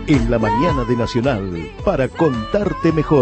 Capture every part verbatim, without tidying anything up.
en la mañana de Nacional, para contarte mejor.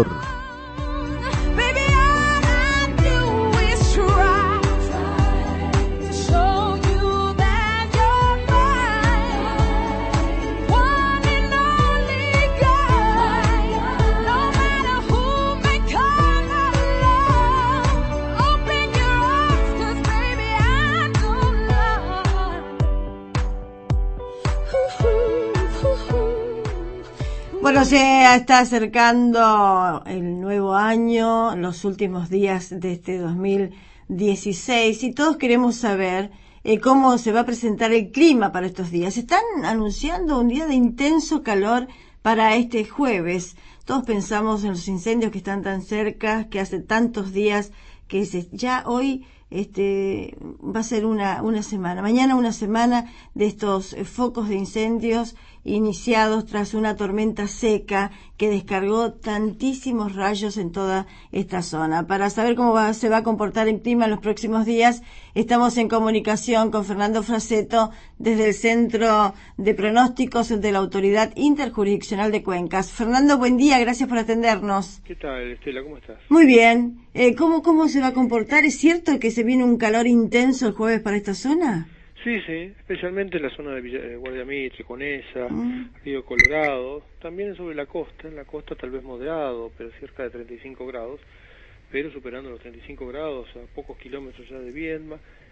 Bueno, se está acercando el nuevo año, los últimos días de este dos mil dieciséis, y todos queremos saber eh, cómo se va a presentar el clima para estos días. Están anunciando un día de intenso calor para este jueves. Todos pensamos en los incendios que están tan cerca, que hace tantos días, que se, ya hoy este va a ser una, una semana, mañana una semana de estos eh, focos de incendios iniciados tras una tormenta seca que descargó tantísimos rayos en toda esta zona. Para saber cómo va, se va a comportar el clima en los próximos días, estamos en comunicación con Fernando Fraseto desde el Centro de Pronósticos de la Autoridad Interjurisdiccional de Cuencas. Fernando, buen día, gracias por atendernos. ¿Qué tal, Estela? ¿Cómo estás? Muy bien. Eh, ¿cómo, ¿Cómo se va a comportar? ¿Es cierto que se viene un calor intenso el jueves para esta zona? Sí, sí, especialmente en la zona de Villa, eh, Guardia Mitre, Conesa, Mm. Río Colorado, también sobre la costa, en la costa tal vez moderado, pero cerca de treinta y cinco grados, pero superando los treinta y cinco grados a pocos kilómetros ya de Viedma,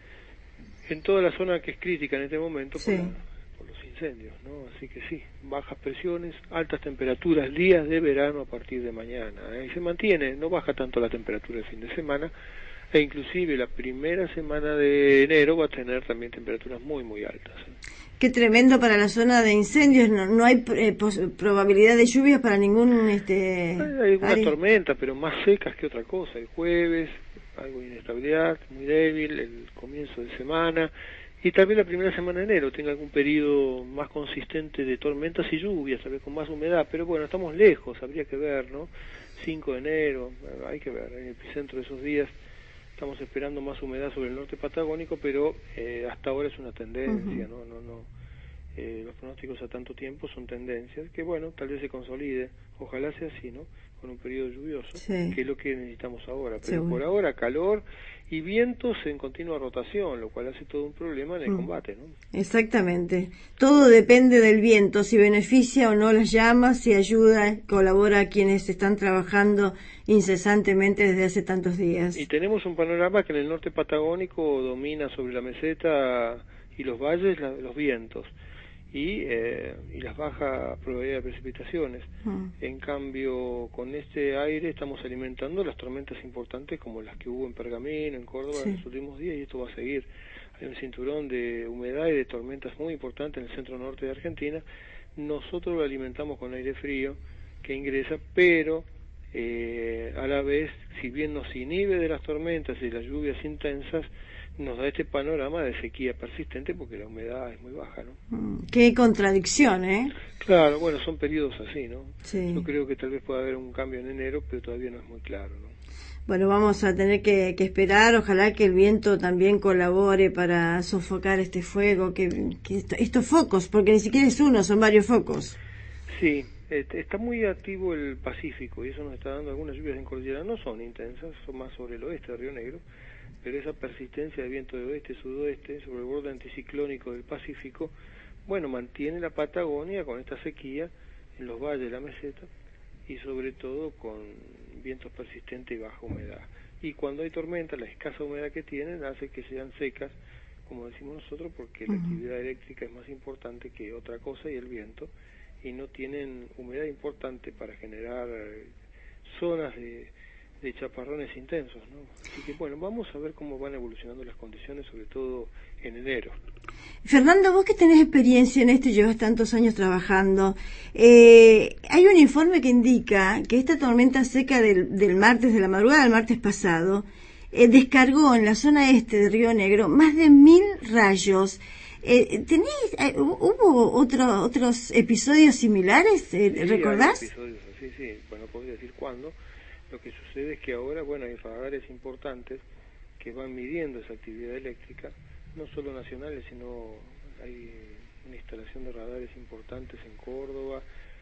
en toda la zona que es crítica en este momento Sí. por, la, por los incendios, ¿no? Así que sí, bajas presiones, altas temperaturas, días de verano a partir de mañana, ¿eh? Y se mantiene, no baja tanto la temperatura el fin de semana, e inclusive la primera semana de enero va a tener también temperaturas muy muy altas. Qué tremendo para la zona de incendios. No, no hay eh, pos, probabilidad de lluvias para ningún este Hay alguna área. tormenta, pero más secas que otra cosa. El jueves, algo de inestabilidad, muy débil, el comienzo de semana, y también la primera semana de enero tenga algún periodo más consistente de tormentas y lluvias, tal vez con más humedad, pero bueno, estamos lejos, habría que ver, ¿no? cinco de enero, hay que ver, en el epicentro de esos días. Estamos esperando más humedad sobre el norte patagónico, pero eh, hasta ahora es una tendencia, Uh-huh. no, no, no. Eh, los pronósticos a tanto tiempo son tendencias que, bueno, tal vez se consolide. Ojalá sea así, ¿no? Con un periodo lluvioso, Sí. que es lo que necesitamos ahora. Pero Seguro. por ahora, calor y vientos en continua rotación, lo cual hace todo un problema en el Mm. combate, ¿no? Exactamente. Todo depende del viento, si beneficia o no las llamas, si ayuda, colabora a quienes están trabajando incesantemente desde hace tantos días. Y tenemos un panorama que en el norte patagónico domina sobre la meseta y los valles la, los vientos y, eh, y las bajas probabilidades de precipitaciones. Mm. En cambio, con este aire estamos alimentando las tormentas importantes como las que hubo en Pergamino, en Córdoba, Sí. en los últimos días, y esto va a seguir. Hay un cinturón de humedad y de tormentas muy importante en el centro norte de Argentina. Nosotros lo alimentamos con aire frío que ingresa, pero eh, a la vez, si bien nos inhibe de las tormentas y las lluvias intensas, nos da este panorama de sequía persistente porque la humedad es muy baja, ¿no? Mm. Qué contradicción, ¿eh? Claro, bueno, son periodos así, ¿no? Sí. Yo creo que tal vez pueda haber un cambio en enero, pero todavía no es muy claro, ¿no? Bueno, vamos a tener que, que esperar, ojalá que el viento también colabore para sofocar este fuego, que, que esto, estos focos, porque ni siquiera es uno, son varios focos. Sí, este, está muy activo el Pacífico y eso nos está dando algunas lluvias en cordillera, no son intensas, son más sobre el oeste de Río Negro, pero esa persistencia de viento de oeste, sudoeste, sobre el borde anticiclónico del Pacífico, bueno, mantiene la Patagonia con esta sequía en los valles de la meseta y sobre todo con vientos persistentes y baja humedad. Y cuando hay tormenta, la escasa humedad que tienen hace que sean secas, como decimos nosotros, porque la Uh-huh. actividad eléctrica es más importante que otra cosa y el viento, y no tienen humedad importante para generar eh, zonas de, de chaparrones intensos, ¿no? Así que bueno, vamos a ver cómo van evolucionando las condiciones, sobre todo en enero. Fernando, vos que tenés experiencia en esto y llevas tantos años trabajando, eh, hay un informe que indica que esta tormenta seca del, del martes, de la madrugada del martes pasado, eh, descargó en la zona este de Río Negro más de mil rayos. Eh, ¿Tenéis, eh, hubo otro, otros episodios similares? Eh, Sí, ¿Recordás? hay episodios así, sí, bueno, podría decir cuándo. Lo que sucede es que ahora, bueno, hay radares importantes que van midiendo esa actividad eléctrica, no solo nacionales, sino hay una instalación de radares importantes en Córdoba,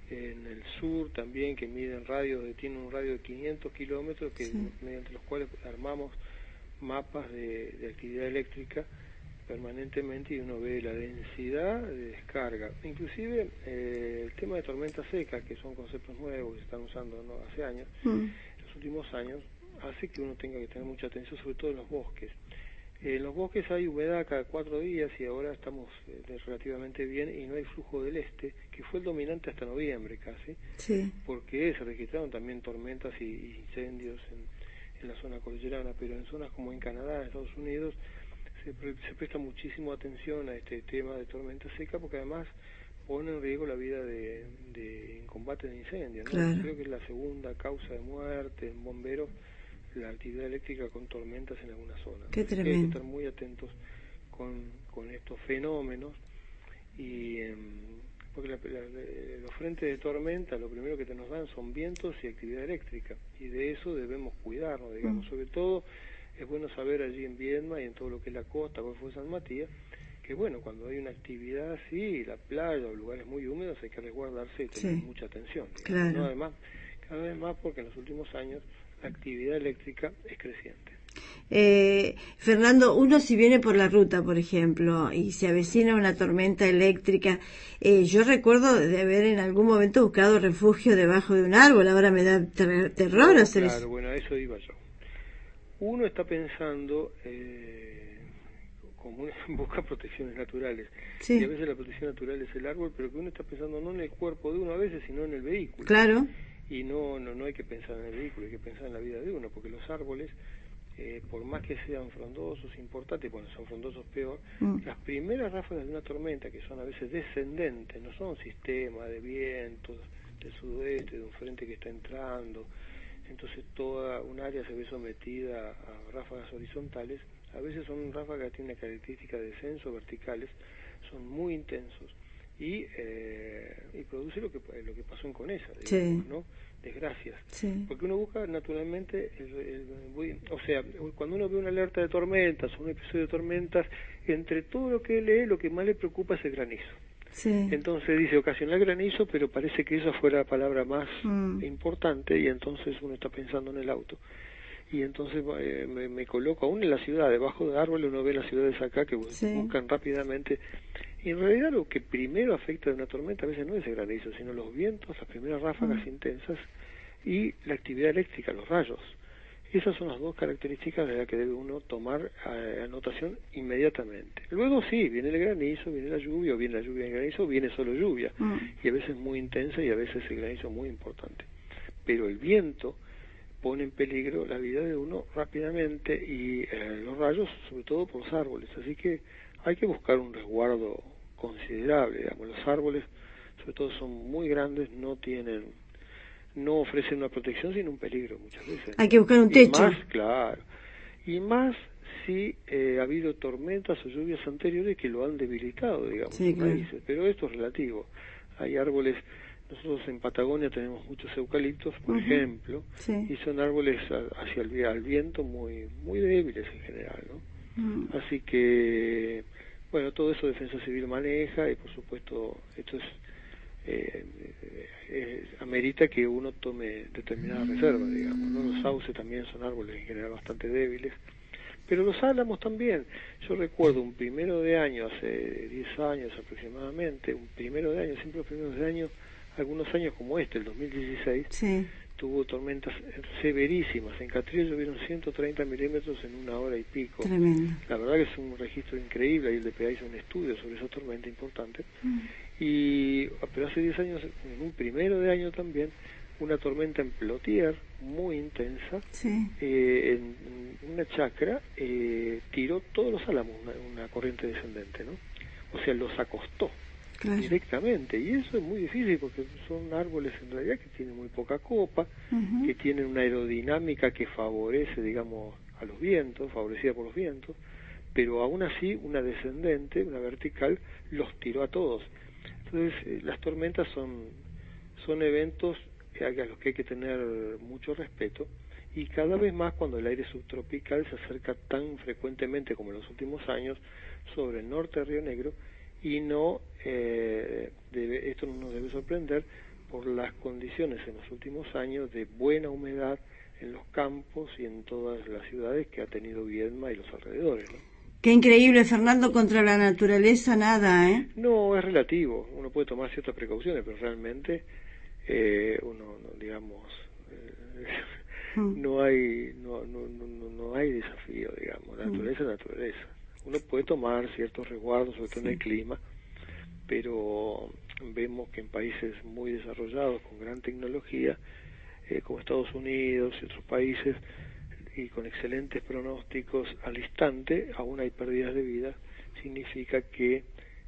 en el sur también, que miden radios, de, tienen un radio de quinientos kilómetros, que sí. mediante los cuales armamos mapas de, de actividad eléctrica permanentemente, y uno ve la densidad de descarga. Inclusive eh, el tema de tormentas secas, que son conceptos nuevos que se están usando, ¿no?, hace años, mm. los últimos años, hace que uno tenga que tener mucha atención, sobre todo en los bosques. Eh, en los bosques hay humedad cada cuatro días y ahora estamos eh, relativamente bien, y no hay flujo del este, que fue el dominante hasta noviembre casi, sí. porque se registraron también tormentas y, y incendios en, en la zona cordillerana, pero en zonas como en Canadá, en Estados Unidos, se, pre, se presta muchísimo atención a este tema de tormenta seca, porque además pone en riesgo la vida de, de en combate de incendios, ¿no? Claro. Creo que es la segunda causa de muerte en bomberos, la actividad eléctrica con tormentas en alguna zona. Qué tremendo. Hay que estar muy atentos con, con estos fenómenos, y eh, porque la, la, los frentes de tormenta lo primero que te nos dan son vientos y actividad eléctrica, y de eso debemos cuidarnos, digamos. Mm. Sobre todo es bueno saber allí en Viedma y en todo lo que es la costa, Golfo de San Matías, que bueno, cuando hay una actividad así, la playa o lugares muy húmedos, hay que resguardarse y tener sí. mucha atención, digamos, claro. ¿no? Además, cada vez más, porque en los últimos años la actividad eléctrica es creciente. Eh, Fernando, uno si viene por la ruta, por ejemplo, y se avecina una tormenta eléctrica, eh, yo recuerdo de haber en algún momento buscado refugio debajo de un árbol, ahora me da ter terror no, hacer claro, eso. Bueno, a eso iba yo. Uno está pensando, eh, como uno busca protecciones naturales, sí. y a veces la protección natural es el árbol, pero que uno está pensando no en el cuerpo de uno a veces, sino en el vehículo. Claro. Y no, no, no hay que pensar en el vehículo, hay que pensar en la vida de uno, porque los árboles, eh, por más que sean frondosos, importantes, bueno, son frondosos peor, mm. las primeras ráfagas de una tormenta, que son a veces descendentes, no son sistemas de vientos del sudoeste, de un frente que está entrando, entonces toda un área se ve sometida a ráfagas horizontales, a veces son ráfagas que tienen características de descenso, verticales, son muy intensos, y eh, y produce lo que lo que pasó en Conesa, digamos, sí. ¿no? Desgracias. Sí. Porque uno busca naturalmente, el, el, o sea, cuando uno ve una alerta de tormentas o un episodio de tormentas, entre todo lo que lee, lo que más le preocupa es el granizo. Sí. Entonces dice ocasional granizo, pero parece que esa fuera la palabra más mm. importante, y entonces uno está pensando en el auto. Y entonces eh, me, me coloco aún en la ciudad, debajo de árboles, uno ve las ciudades acá que sí. buscan rápidamente. Y en realidad lo que primero afecta de una tormenta a veces no es el granizo, sino los vientos, las primeras ráfagas mm. intensas, y la actividad eléctrica, los rayos. Esas son las dos características de las que debe uno tomar eh, anotación inmediatamente. Luego sí, viene el granizo, viene la lluvia, o viene la lluvia y el granizo, viene solo lluvia, mm. y a veces muy intensa, y a veces el granizo muy importante. Pero el viento pone en peligro la vida de uno rápidamente, y eh, los rayos, sobre todo por los árboles. Así que hay que buscar un resguardo considerable, digamos. Los árboles, sobre todo, son muy grandes, no tienen, no ofrecen una protección, sino un peligro muchas veces. Hay que buscar un techo. Y más, claro, y más si eh, ha habido tormentas o lluvias anteriores que lo han debilitado, digamos, sí, claro. raíces. Pero esto es relativo. Hay árboles. Nosotros en Patagonia tenemos muchos eucaliptos, por uh-huh. ejemplo, sí. y son árboles a, hacia el al viento muy muy débiles en general, ¿no? Uh-huh. Así que, bueno, todo eso Defensa Civil maneja, y por supuesto esto es eh, eh, amerita que uno tome determinadas reservas, digamos, ¿no? Los sauces también son árboles en general bastante débiles, pero los álamos también. Yo recuerdo un primero de año, hace diez años aproximadamente, un primero de año, siempre los primeros de año, algunos años como este, el dos mil dieciséis, sí. tuvo tormentas severísimas. En Catrillo llovieron ciento treinta milímetros en una hora y pico. Tremendo. La verdad que es un registro increíble, y el D P A hizo un estudio sobre esa tormenta importante. Mm. Y pero hace diez años, en un primero de año también, una tormenta en Plotier, muy intensa, sí. eh, en una chacra, eh, tiró todos los álamos, una, una corriente descendente, ¿no? O sea, los acostó. Claro. Directamente, y eso es muy difícil porque son árboles en realidad que tienen muy poca copa, uh-huh. que tienen una aerodinámica que favorece, digamos, a los vientos, favorecida por los vientos, pero aún así una descendente, una vertical, los tiró a todos. Entonces eh, las tormentas son, son eventos a los que hay que tener mucho respeto, y cada vez más cuando el aire subtropical se acerca tan frecuentemente como en los últimos años sobre el norte de Río Negro, y no, eh, debe, esto no nos debe sorprender, por las condiciones en los últimos años de buena humedad en los campos y en todas las ciudades que ha tenido Viedma y los alrededores, ¿no? Qué increíble, Fernando, contra la naturaleza nada, ¿eh? No, es relativo, uno puede tomar ciertas precauciones, pero realmente eh, uno, no, digamos, eh, mm. no hay no, no, no, no hay desafío, digamos, la naturaleza mm. es naturaleza. Uno puede tomar ciertos resguardos, sobre todo sí. en el clima, pero vemos que en países muy desarrollados, con gran tecnología, eh, como Estados Unidos y otros países, y con excelentes pronósticos al instante, aún hay pérdidas de vida, significa que,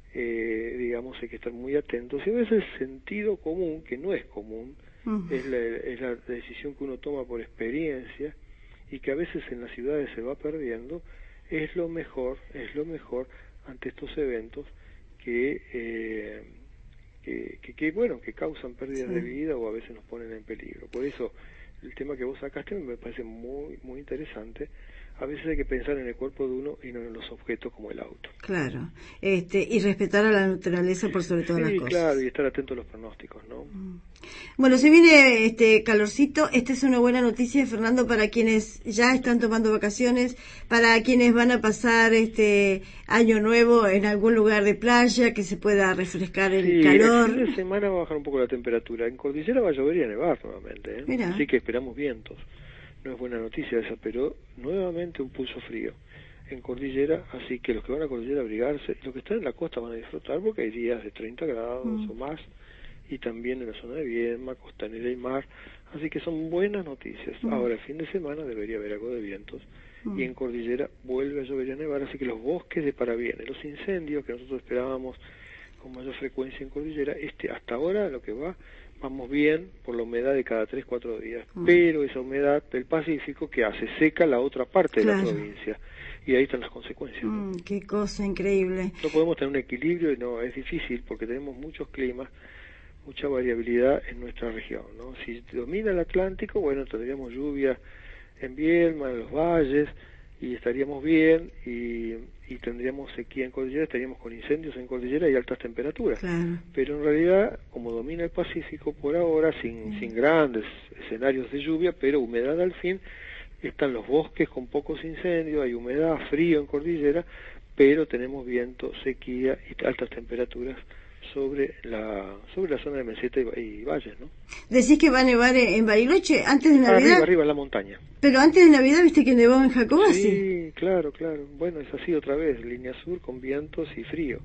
eh, digamos, hay que estar muy atentos. Y a veces el sentido común, que no es común, uh-huh. es, la, es la decisión que uno toma por experiencia y que a veces en las ciudades se va perdiendo, es lo mejor, es lo mejor ante estos eventos que, eh, que, que, que, bueno, que causan pérdidas sí. de vida o a veces nos ponen en peligro. Por eso, el tema que vos sacaste me parece muy muy interesante. A veces hay que pensar en el cuerpo de uno y no en los objetos como el auto. Claro, este y respetar a la naturaleza por sobre todas sí, las cosas. Sí, claro, y estar atento a los pronósticos, ¿no? Mm. Bueno, se viene este calorcito. Esta es una buena noticia, Fernando, para quienes ya están tomando vacaciones, para quienes van a pasar este año nuevo en algún lugar de playa, que se pueda refrescar el sí, calor. el fin de semana va a bajar un poco la temperatura. En Cordillera va a llover y a nevar nuevamente, ¿eh? Mirá. Así que esperamos vientos. No es buena noticia esa, pero nuevamente un pulso frío en Cordillera, así que los que van a Cordillera a abrigarse, los que están en la costa van a disfrutar porque hay días de treinta grados mm. o más, y también en la zona de Viedma, Costanera y Mar, así que son buenas noticias. Mm. Ahora, el fin de semana debería haber algo de vientos, mm. y en Cordillera vuelve a llover y a nevar, así que los bosques de parabiene, los incendios que nosotros esperábamos con mayor frecuencia en Cordillera, este hasta ahora lo que va, vamos bien por la humedad de cada tres, cuatro días, mm. pero esa humedad del Pacífico que hace seca la otra parte claro. de la provincia, y ahí están las consecuencias. Mm, ¿no? Qué cosa increíble. No podemos tener un equilibrio y no, es difícil porque tenemos muchos climas, mucha variabilidad en nuestra región, ¿no? Si domina el Atlántico, bueno, tendríamos lluvia en Viedma, en los valles, y estaríamos bien, y, y tendríamos sequía en Cordillera, estaríamos con incendios en Cordillera y altas temperaturas. Claro. Pero en realidad, como domina el Pacífico por ahora, sin, sí. sin grandes escenarios de lluvia, pero humedad al fin, están los bosques con pocos incendios, hay humedad, frío en Cordillera, pero tenemos viento, sequía y altas temperaturas sobre la sobre la zona de meseta y, y valles, ¿no? Decís que va a nevar en Bariloche antes de Navidad. Arriba, arriba en la montaña. Pero antes de Navidad, ¿viste que nevó en Jacobasi? Sí, claro, claro. Bueno, es así otra vez, línea sur con vientos y frío.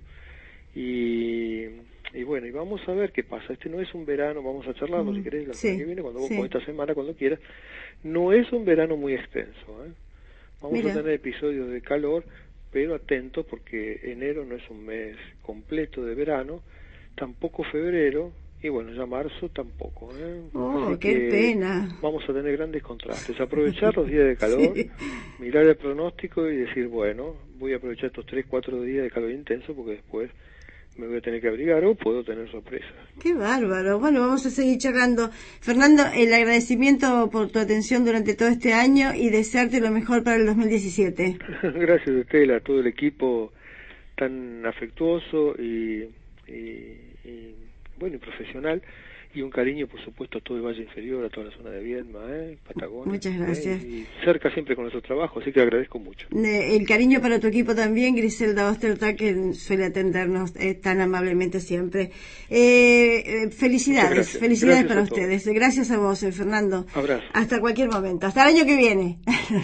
Y, y bueno, y vamos a ver qué pasa. Este no es un verano, vamos a charlarlo mm, si querés la sí, semana que viene, cuando vos sí. con esta semana, cuando quieras. No es un verano muy extenso, ¿eh? Vamos Mira. a tener episodios de calor, pero atentos porque enero no es un mes completo de verano, tampoco febrero, y bueno, ya marzo tampoco, ¿eh? Oh, Así qué pena. Vamos a tener grandes contrastes. Aprovechar los días de calor, sí. mirar el pronóstico y decir, bueno, voy a aprovechar estos tres, cuatro días de calor intenso porque después me voy a tener que abrigar o puedo tener sorpresas. Qué bárbaro. Bueno, vamos a seguir charlando. Fernando, el agradecimiento por tu atención durante todo este año y desearte lo mejor para el dos mil diecisiete. Gracias, Estela, a todo el equipo tan afectuoso y, y, y bueno, y profesional, y un cariño, por supuesto, a todo el Valle Inferior, a toda la zona de Viedma, ¿eh? Patagonia. Muchas gracias. ¿eh? Y cerca siempre con nuestro trabajo, así que agradezco mucho. El cariño para tu equipo también, Griselda Ostertag, que suele atendernos eh, tan amablemente siempre. Eh, eh, felicidades, gracias. felicidades Gracias para ustedes. Gracias a vos, eh, Fernando. Abrazo. Hasta cualquier momento, hasta el año que viene.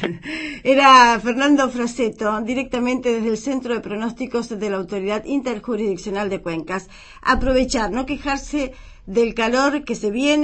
Era Fernando Fraseto, directamente desde el Centro de Pronósticos de la Autoridad Interjurisdiccional de Cuencas. Aprovechar, no quejarse del calor que se viene.